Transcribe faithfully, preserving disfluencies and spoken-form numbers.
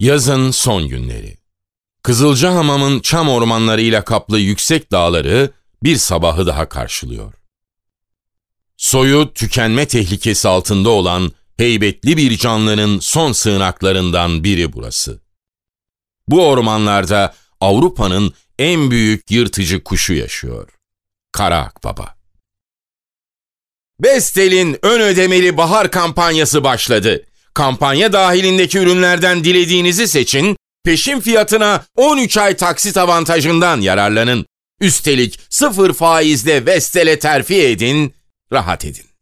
Yazın son günleri. Kızılcahamam'ın çam ormanlarıyla kaplı yüksek dağları bir sabahı daha karşılıyor. Soyu tükenme tehlikesi altında olan heybetli bir canlının son sığınaklarından biri burası. Bu ormanlarda Avrupa'nın en büyük yırtıcı kuşu yaşıyor. Kara akbaba. Vestel'in ön ödemeli bahar kampanyası başladı. Kampanya dahilindeki ürünlerden dilediğinizi seçin, peşin fiyatına on üç ay taksit avantajından yararlanın. Üstelik sıfır faizle Vestel'e terfi edin, rahat edin.